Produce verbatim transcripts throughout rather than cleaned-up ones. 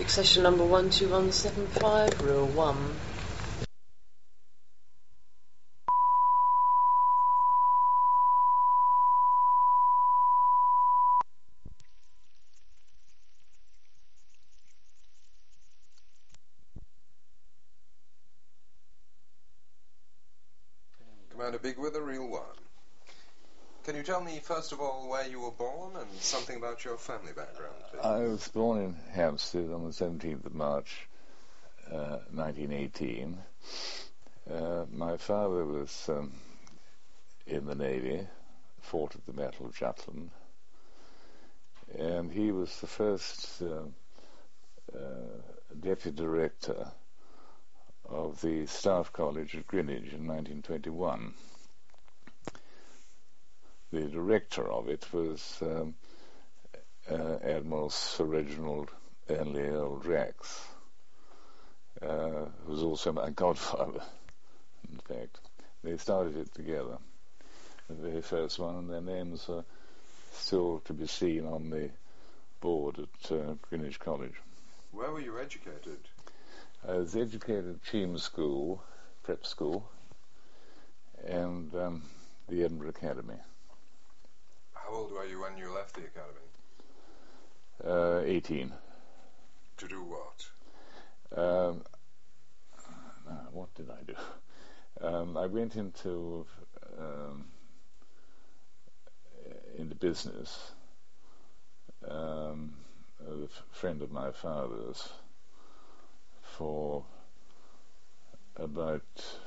Succession number one two one seven five, rule one. Commander Bigwither, reel one. Can you tell me, first of all, where you were born and something about your family background, please? I was born in Hampstead on the seventeenth of March, uh, nineteen eighteen. Uh, my father was um, in the Navy, fought at the Battle of Jutland, and he was the first uh, uh, deputy director of the Staff College at Greenwich in nineteen twenty-one. The director of it was um, uh, Admiral Sir Reginald Anley Earl Drax, uh, who was also my godfather, in fact. They started it together, the very first one, and their names are still to be seen on the board at uh, Greenwich College. Where were you educated? I was educated at Cheam School, prep school, and um, the Edinburgh Academy. How old were you when you left the academy? Uh, eighteen. To do what? Um, uh, what did I do? Um, I went into um, into business. Um, a friend of my father's for about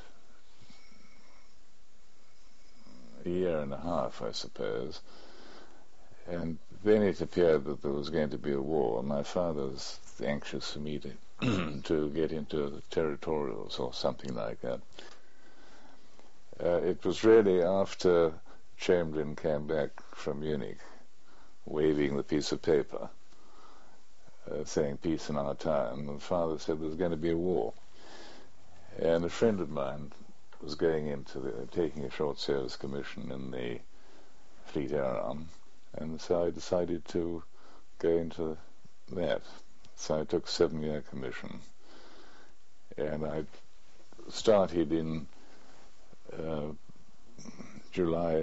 a year and a half, I suppose. And then it appeared that there was going to be a war. My father was anxious for me to to get into the territorials or something like that. Uh, it was really after Chamberlain came back from Munich, waving the piece of paper, uh, saying peace in our time. My father said there's going to be a war. And a friend of mine was going into the, taking a short service commission in the Fleet Air Arm. And so I decided to go into that. So I took a seven-year commission. And I started in uh, July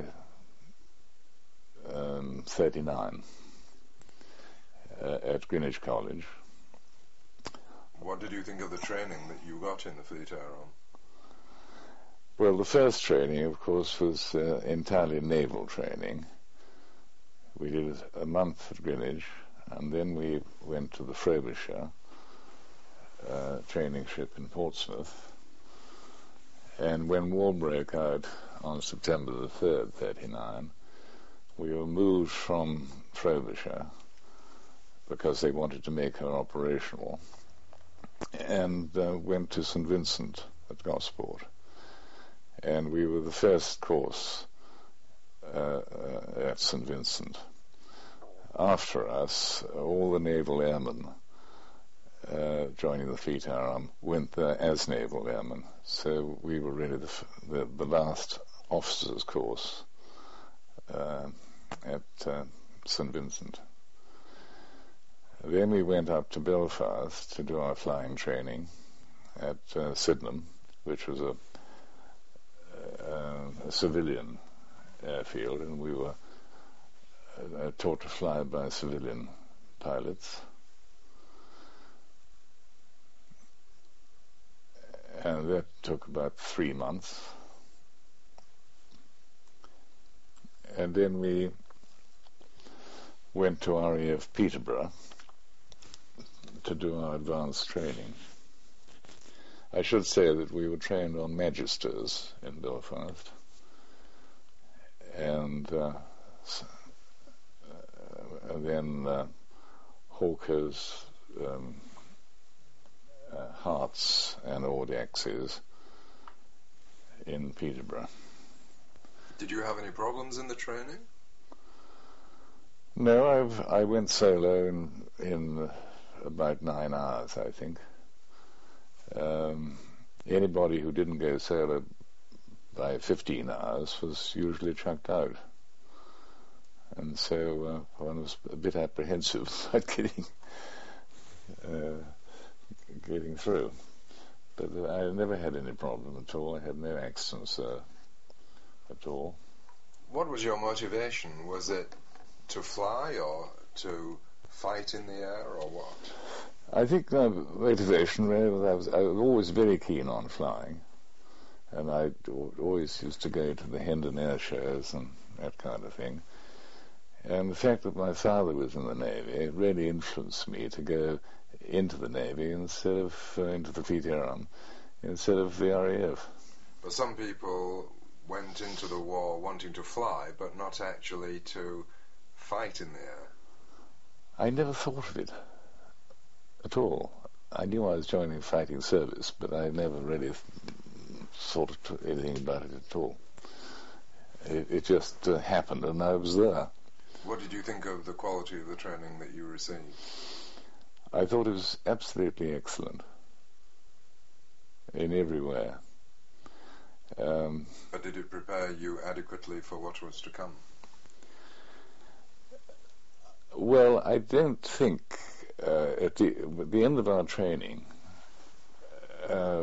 um, thirty-nine uh, at Greenwich College. What did you think of the training that you got in the Fleet Air Arm? Well, the first training, of course, was uh, entirely naval training. We did a month at Greenwich, and then we went to the Frobisher uh, training ship in Portsmouth. And when war broke out on September the third, thirty-nine, we were moved from Frobisher because they wanted to make her operational, and uh, went to Saint Vincent at Gosport. And we were the first course uh, uh, at Saint Vincent. After us, all the naval airmen uh, joining the Fleet Air Arm went there as naval airmen. So we were really the, f- the, the last officers' course uh, at uh, Saint Vincent. Then we went up to Belfast to do our flying training at uh, Sydenham, which was a Uh, a civilian airfield, and we were uh, taught to fly by civilian pilots. And that took about three months. And then we went to R A F Peterborough to do our advanced training. I should say that we were trained on Magisters in Belfast, and, uh, uh, and then uh, Hawkers, um, uh, Hearts and Audaxes in Peterborough. Did you have any problems in the training? No, I've, I went solo in, in about nine hours, I think. Um, anybody who didn't go solo by fifteen hours was usually chucked out. And so uh, one was a bit apprehensive about getting uh, getting through. But I never had any problem at all. I had no accidents uh, at all. What was your motivation? Was it to fly or to fight in the air or what? I think my motivation really was I was, I was always very keen on flying, and I always used to go to the Hendon air shows and that kind of thing. And the fact that my father was in the Navy really influenced me to go into the Navy instead of uh, into the Fleet Air Arm instead of the R A F. But some people went into the war wanting to fly, but not actually to fight in the air. I never thought of it at all. I knew I was joining fighting service, but I never really thought of anything about it at all. It, it just uh, happened, and I was there. What did you think of the quality of the training that you received? I thought it was absolutely excellent in every way. Um, but did it prepare you adequately for what was to come? Well, I don't think uh, at, the, at the end of our training uh,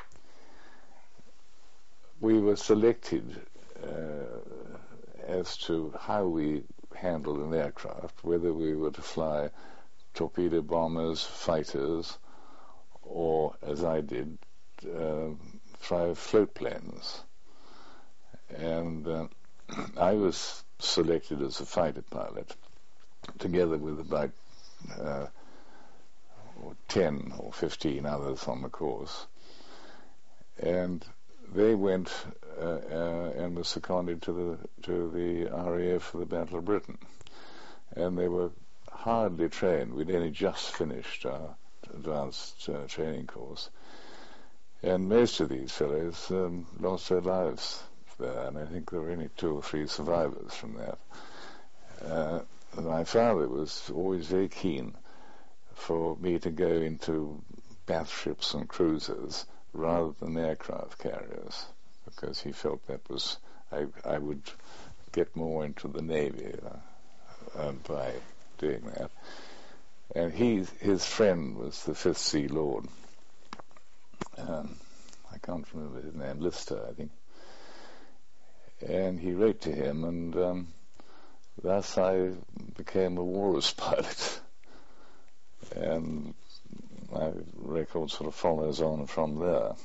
we were selected uh, as to how we handled an aircraft, whether we were to fly torpedo bombers, fighters, or, as I did, uh, fly float planes. And uh, I was selected as a fighter pilot, together with about uh, ten or fifteen others on the course. And they went uh, uh, and were seconded to the to the R A F for the Battle of Britain. And they were hardly trained. We'd only just finished our advanced uh, training course. And most of these fellows um, lost their lives there, and I think there were only two or three survivors from that. Uh, my father was always very keen for me to go into battleships and cruisers rather than aircraft carriers, because he felt that was I, I would get more into the Navy uh, uh, by doing that. And he, his friend was the Fifth Sea Lord. Um, I can't remember his name, Lister, I think. And he wrote to him, and um, thus I became a walrus pilot. And my record sort of follows on from there.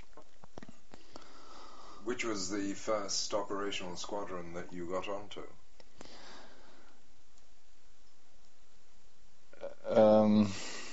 Which was the first operational squadron that you got onto? Um,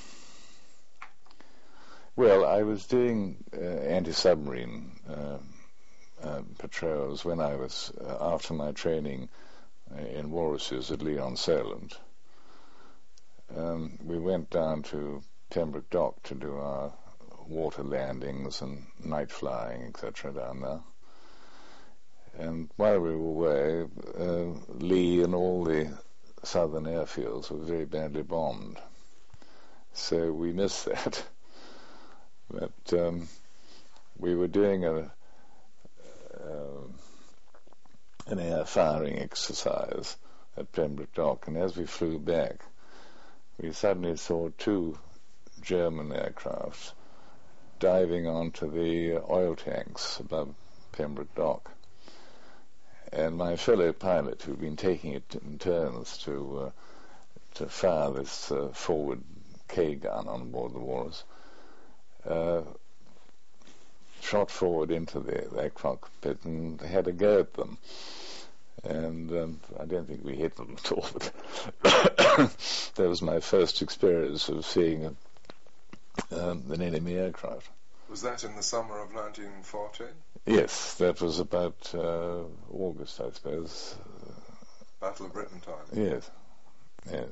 well, I was doing uh, anti-submarine uh, uh, patrols when I was, uh, after my training uh, in walruses at Leon-Solent. Um, we went down to Pembroke Dock to do our water landings and night flying, et cetera, down there. And while we were away, uh, Lee and all the southern airfields were very badly bombed. So we missed that. But um, we were doing a uh, an air firing exercise at Pembroke Dock, and as we flew back, we suddenly saw two German aircraft diving onto the oil tanks above Pembroke Dock. And my fellow pilot, who'd been taking it in turns to uh, to fire this uh, forward K gun on board the Walrus, uh, shot forward into the, their cockpit and had a go at them. And um, I don't think we hit them at all, but that was my first experience of seeing a, um, an enemy aircraft. Was that in the summer of nineteen forty? Yes, that was about uh, August, I suppose. Battle of Britain time? Yes, yes.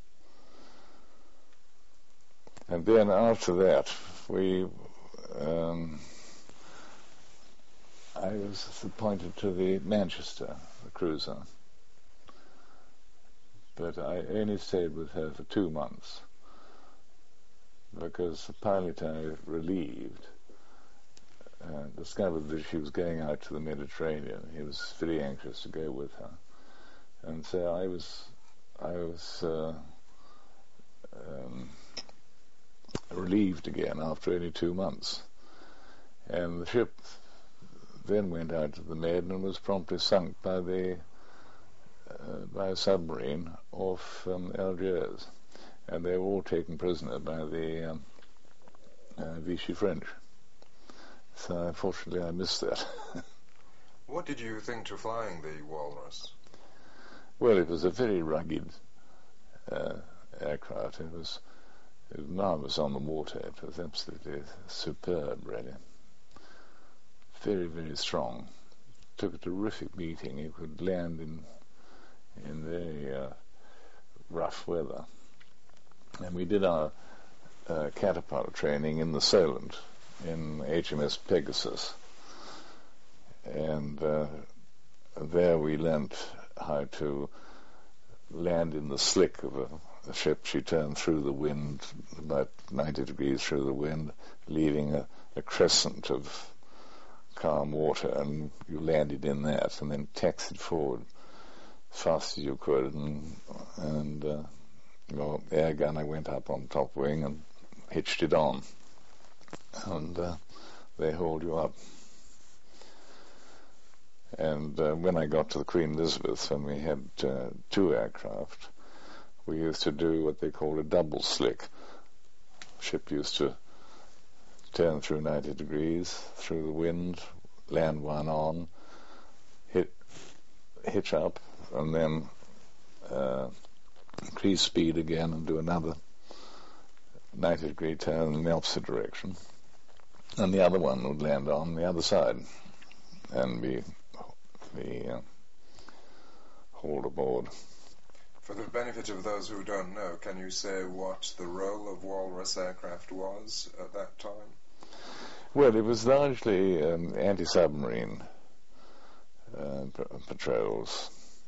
And then after that, we, um, I was appointed to the Manchester, the cruiser. But I only stayed with her for two months, because the pilot I relieved uh, discovered that she was going out to the Mediterranean. He was very anxious to go with her, and so I was, I was uh, um, relieved again after only two months. And the ship then went out to the Med and was promptly sunk by the uh, by a submarine off um, Algiers, and they were all taken prisoner by the um, uh, Vichy French. So unfortunately I missed that. What did you think to flying the Walrus? Well, it was a very rugged uh, aircraft. It was, it was marvellous on the water. It was absolutely superb, really. Very, very strong. Took a terrific beating. It could land in in very uh, rough weather. And we did our uh, caterpillar training in the Solent in H M S Pegasus. And uh, there we learnt how to land in the slick of a, a ship. She turned through the wind, about ninety degrees through the wind, leaving a, a crescent of calm water, and you landed in that, and then taxied forward as fast as you could, and, and uh, your air gunner went up on top wing and hitched it on, and uh, they hauled you up. And uh, when I got to the Queen Elizabeth, when we had uh, two aircraft, we used to do what they called a double slick. The ship used to turn through ninety degrees through the wind, land one on, hit, hitch up, and then uh, increase speed again and do another ninety degree turn in the opposite direction. And the other one would land on the other side and be be uh, hauled aboard. For the benefit of those who don't know, can you say what the role of Walrus aircraft was at that time? Well, it was largely um, anti-submarine uh, p- patrols.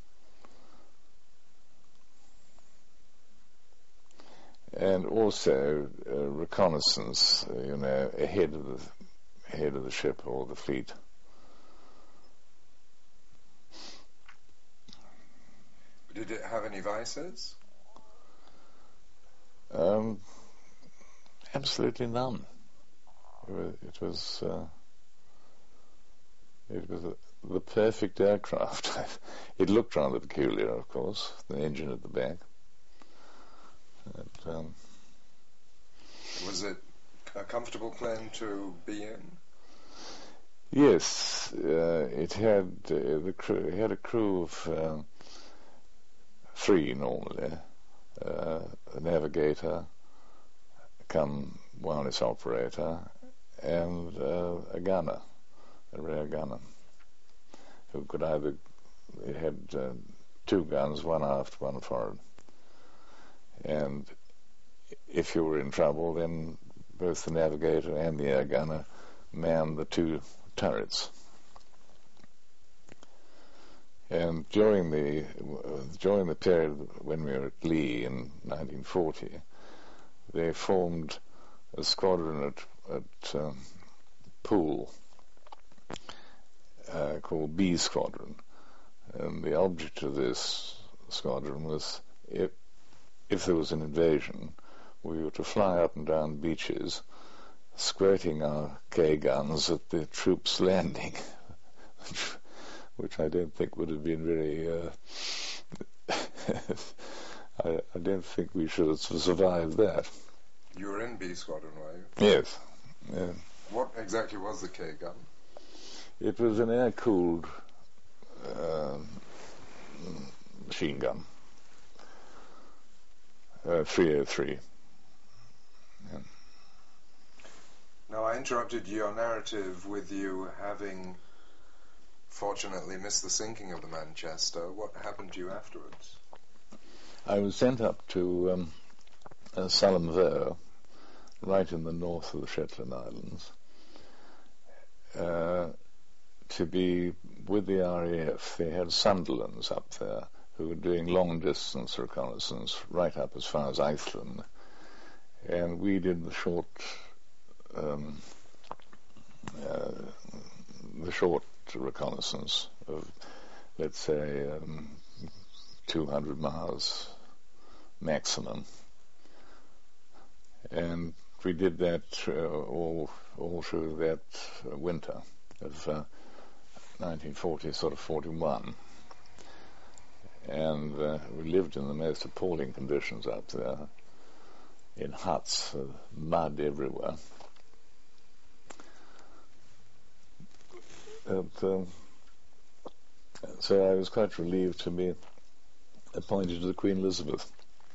And also uh, reconnaissance, uh, you know, ahead of the ahead of the ship or the fleet. Did it have any vices? Um, absolutely none. It was it was, uh, it was a, the perfect aircraft. It looked rather peculiar, of course, the engine at the back. But, um, was it a comfortable plane to be in? Yes, uh, it had uh, the crew. It had a crew of um, three normally, uh, a navigator, come wireless operator, and uh, a gunner, a rear gunner, who could either, it had uh, two guns, one aft, one forward. And if you were in trouble, then both the navigator and the air gunner manned the two turrets. And during the uh, during the period when we were at Lee in nineteen forty, they formed a squadron at, at um, Poole uh, called B Squadron. And the object of this squadron was, if, if there was an invasion, we were to fly up and down beaches, squirting our K-guns at the troops landing, which I don't think would have been very... Uh, I, I don't think we should have survived that. You were in B Squadron, were you? Yes. Yeah. What exactly was the K-gun? It was an air-cooled uh, machine gun. Uh, three oh three. Yeah. Now, I interrupted your narrative with you having fortunately missed the sinking of the Manchester. What happened to you afterwards? I was sent up to um, uh, Salamveur, right in the north of the Shetland Islands, uh, to be with the R A F. They had Sunderlands up there who were doing long-distance reconnaissance right up as far as Iceland. And we did the short, um, uh, the short reconnaissance of, let's say, um, two hundred miles maximum. And we did that uh, all all through that uh, winter of uh, nineteen forty, sort of forty-one. And uh, we lived in the most appalling conditions up there, in huts, uh, mud everywhere. But, um, so I was quite relieved to be appointed to the Queen Elizabeth.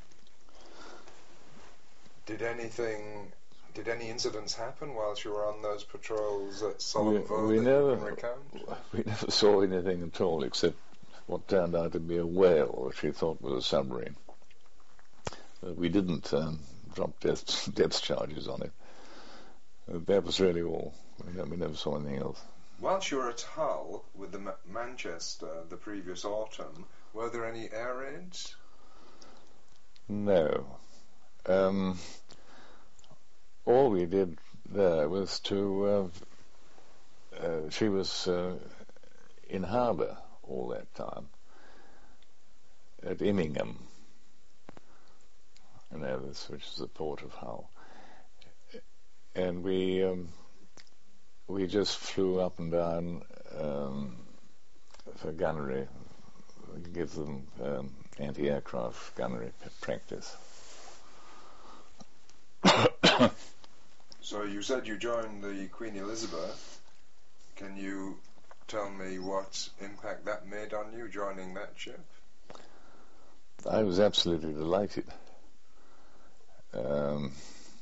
Did anything, did any incidents happen whilst you were on those patrols at Solihull we, we that never, you can recount? We never saw anything at all except what turned out to be a whale, which we thought was a submarine. But we didn't um, drop depth, depth charges on it. Uh, that was really all. We never, we never saw anything else. Whilst you were at Hull with the Ma- Manchester the previous autumn, were there any air raids? No. Um, all we did there was to... Uh, uh, she was uh, in harbour all that time at Immingham, you know, this, which is the port of Hull. And we... Um, We just flew up and down um, for gunnery, give them um, anti-aircraft gunnery p- practice. So you said you joined the Queen Elizabeth. Can you tell me what impact that made on you, joining that ship? I was absolutely delighted. Um,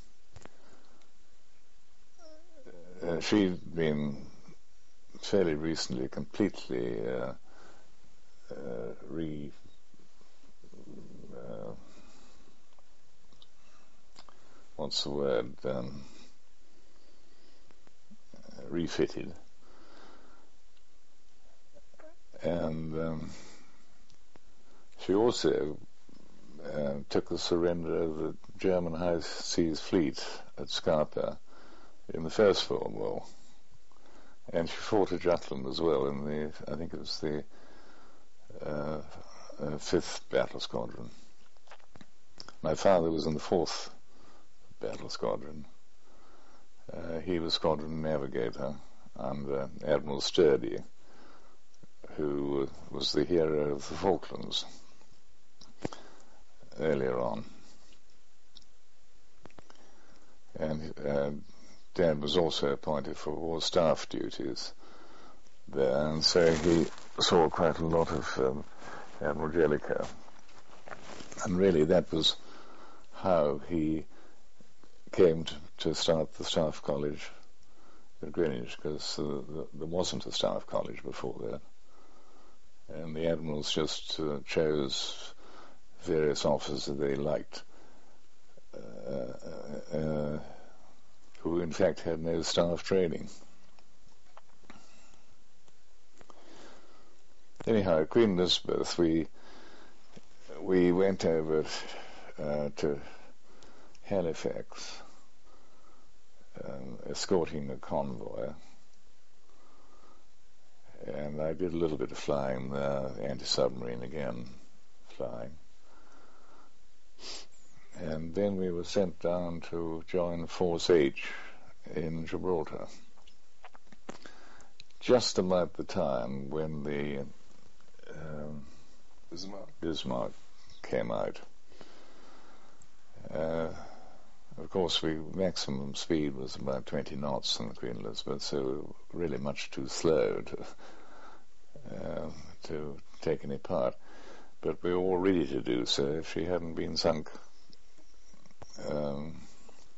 Uh, she'd been fairly recently completely uh, uh, re uh, what's the word um, uh, refitted, and um, she also uh, took the surrender of the German High Seas Fleet at Scapa in the First World War, and she fought at Jutland as well in the, I think it was the uh, uh, Fifth Battle Squadron. My father was in the Fourth Battle Squadron. Uh, he was Squadron Navigator under Admiral Sturdy, who was the hero of the Falklands earlier on. And uh, Dad was also appointed for war staff duties there, and so he saw quite a lot of um, Admiral Jellicoe. And really that was how he came to, to start the Staff College at Greenwich, because uh, the, there wasn't a Staff College before that. And the admirals just uh, chose various officers that they liked, uh, uh, who in fact had no staff training. Anyhow, Queen Elizabeth, we we went over uh, to Halifax, um, escorting a convoy, and I did a little bit of flying there, anti-submarine again, flying. And then we were sent down to join Force H in Gibraltar, just about the time when the um, Bismarck. Bismarck came out. Uh, of course, we maximum speed was about twenty knots on the Queen Elizabeth, so really much too slow to uh, to take any part. But we were all ready to do so if she hadn't been sunk um,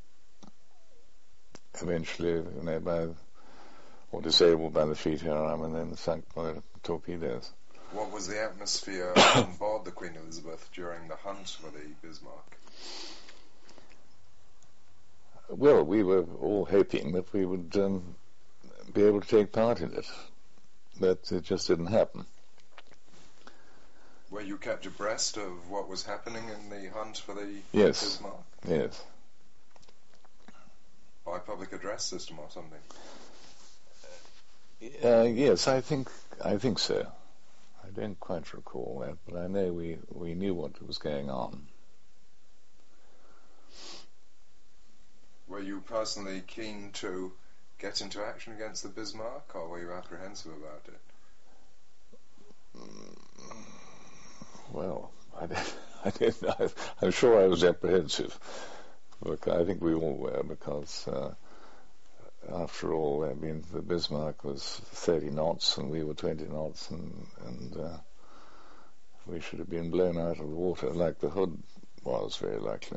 eventually, you know, by or disabled by the fleet arm and then sunk by torpedoes. What was the atmosphere on board the Queen Elizabeth during the hunt for the Bismarck? Well, we were all hoping that we would um, be able to take part in it, but it just didn't happen. Were you kept abreast of what was happening in the hunt for the yes. Bismarck? Yes. By public address system or something? Uh, yes, I think I think so. I don't quite recall that, but I know we, we knew what was going on. were you personally keen to get into action against the Bismarck, or were you apprehensive about it? Well, I didn't, I didn't, I, I'm sure I was apprehensive. Look, I think we all were, because uh, after all, I mean, the Bismarck was thirty knots and we were twenty knots, and, and uh, we should have been blown out of the water like the Hood was, very likely.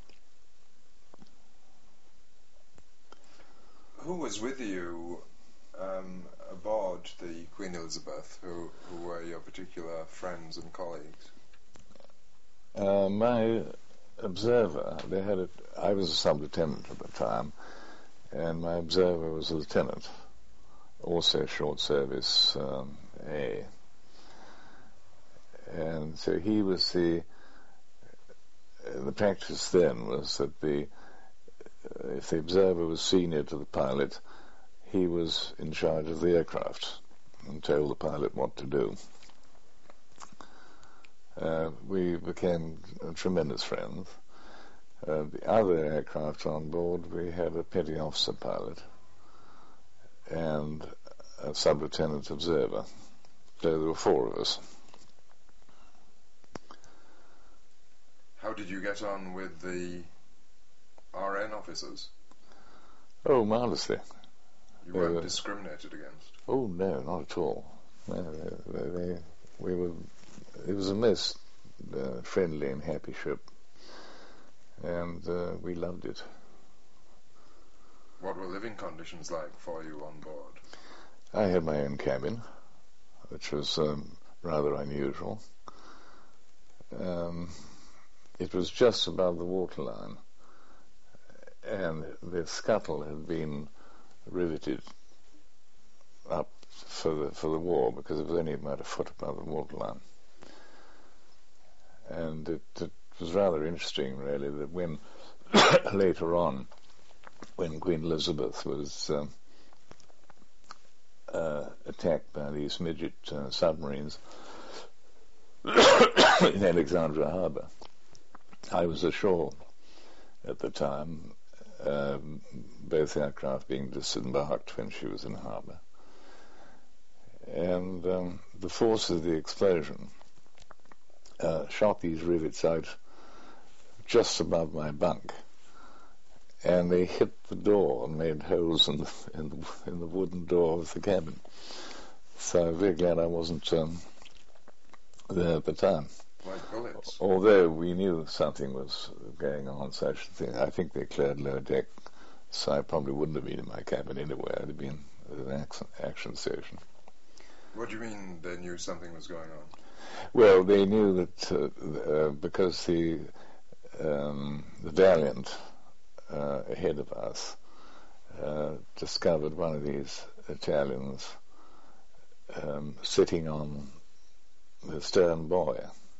Who was with you um, aboard the Queen Elizabeth? Who, who were your particular friends and colleagues? Uh, my observer, they had a, I was a sub-lieutenant at the time, and my observer was a lieutenant, also short service um, A. And so he was the, the practice then was that the, if the observer was senior to the pilot, he was in charge of the aircraft and told the pilot what to do. Uh, we became tremendous friends. Uh, the other aircraft on board, we had a petty officer pilot and a sub-lieutenant observer. So there were four of us. How did you get on with the R N officers? Oh, marvellously. You They weren't were- discriminated against? Oh, no, not at all. No, they, they, they, we were, it was a most uh, friendly and happy ship, and uh, we loved it. What were living conditions like for you on board? I had my own cabin, which was um, rather unusual. Um, it was just above the waterline, and the scuttle had been riveted up for the for the war, because it was only about a foot above the waterline. And it, it was rather interesting, really, that when later on, when Queen Elizabeth was um, uh, attacked by these midget uh, submarines in Alexandria Harbour, I was ashore at the time, um, both aircraft being disembarked when she was in harbour. And um, the force of the explosion uh, shot these rivets out just above my bunk, and they hit the door and made holes in the, in the, in the wooden door of the cabin. So I'm very glad I wasn't um, there at the time. Like bullets? Although we knew something was going on, such a thing. I think they cleared lower deck, so I probably wouldn't have been in my cabin anyway. I'd have been at an action, action station. What do you mean they knew something was going on? Well, they knew that uh, uh, because the um, the Valiant uh, ahead of us uh, discovered one of these Italians um, sitting on the stern buoy,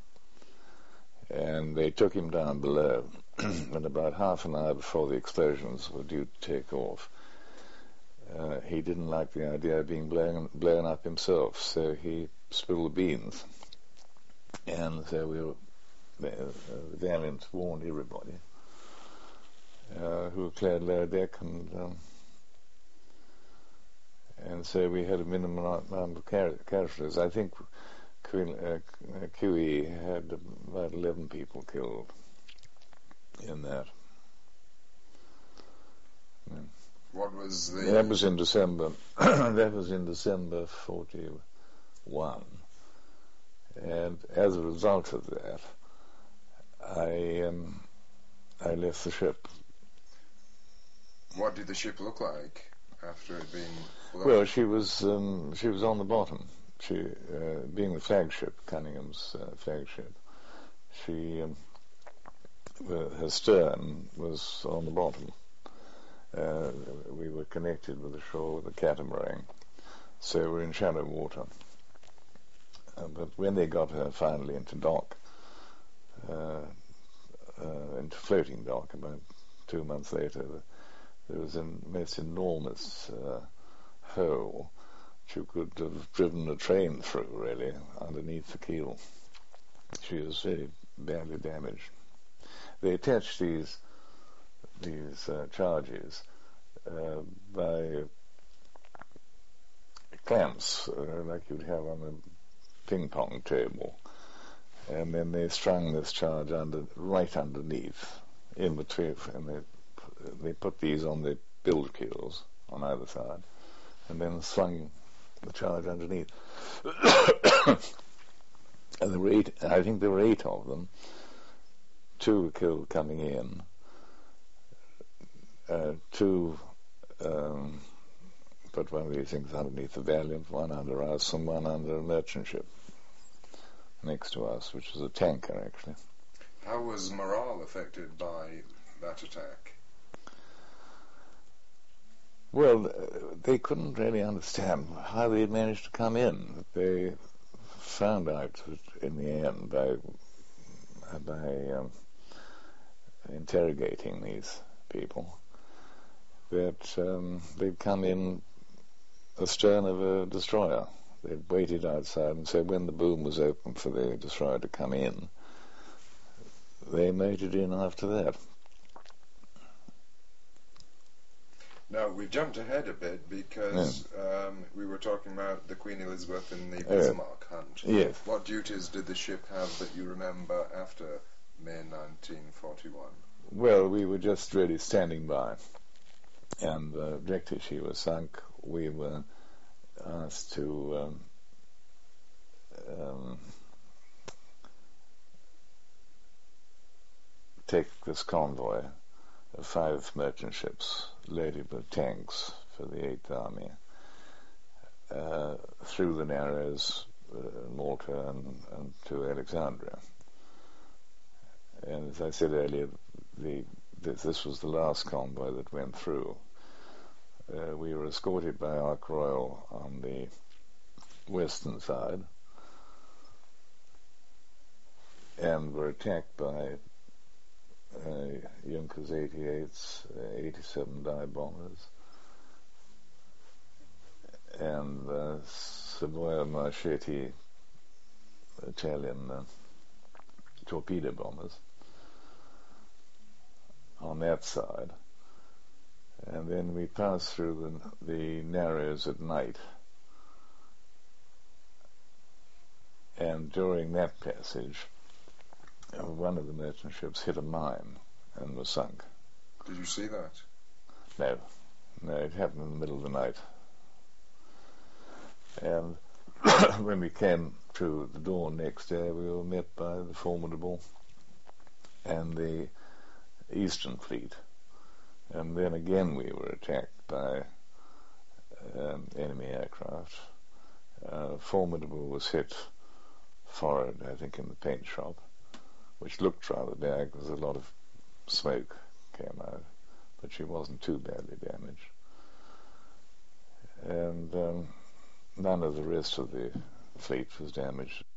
and they took him down below. And about half an hour before the explosions were due to take off, uh, he didn't like the idea of being blown, blown up himself, so he spilled the beans. And so we were, the, uh, the Valiant warned everybody uh, who cleared lower deck, and um, and so we had a minimum amount of car- casualties. I think Queen, uh, Q E had about eleven people killed in that. Yeah. What was the... That was in December. That was in December forty-one, and as a result of that, I um, I left the ship. What did the ship look like after it had been blown? Well, she was um, she was on the bottom. She, uh, being the flagship, Cunningham's uh, flagship, she um, her stern was on the bottom. Uh, we were connected with the shore with a catamaran, so we were in shallow water. Uh, but when they got her finally into dock, uh, uh, into floating dock, about two months later, the, there was a most enormous uh, hole which you could have driven a train through, really, underneath the keel. She was very badly damaged. They attached these these uh, charges uh, by clamps, uh, like you'd have on a ping pong table, and then they strung this charge under right underneath, in between, and they they put these on the bilge keels on either side, and then slung the charge underneath. And there were eight, I think there were eight of them. Two were killed coming in. Uh, two um, put one of these things underneath the Valiant, one under us, and one under a merchant ship next to us, which was a tanker, actually. How was morale affected by that attack? Well, uh, they couldn't really understand how they had managed to come in. They found out that in the end by by um, interrogating these people that um, they'd come in astern of a destroyer. They'd waited outside, and so when the boom was open for the destroyer to come in, they made it in after that. Now, we've jumped ahead a bit because yeah. um, we were talking about the Queen Elizabeth and the Uh, Bismarck hunt. yes. What duties did the ship have that you remember after May nineteen forty-one? Well, we were just really standing by, and uh, directly she was sunk, we were asked to um, um, take this convoy of five merchant ships loaded with tanks for the Eighth Army uh, through the Narrows, uh, Malta, and, and to Alexandria. And as I said earlier, the, this, this was the last convoy that went through. Uh, we were escorted by Ark Royal on the western side and were attacked by uh, Junkers eighty-eights, uh, eighty-seven dive bombers, and uh, Savoia Marchetti Italian uh, torpedo bombers on that side. And then we passed through the, the Narrows at night. And during that passage, uh, one of the merchant ships hit a mine and was sunk. Did you see that? No. No, it happened in the middle of the night. And when we came to the dawn next day, we were met by the Formidable and the Eastern Fleet. And then again we were attacked by um, enemy aircraft. Uh, Formidable was hit forward, I think, in the paint shop, which looked rather bad because a lot of smoke came out, but she wasn't too badly damaged. And um, none of the rest of the fleet was damaged.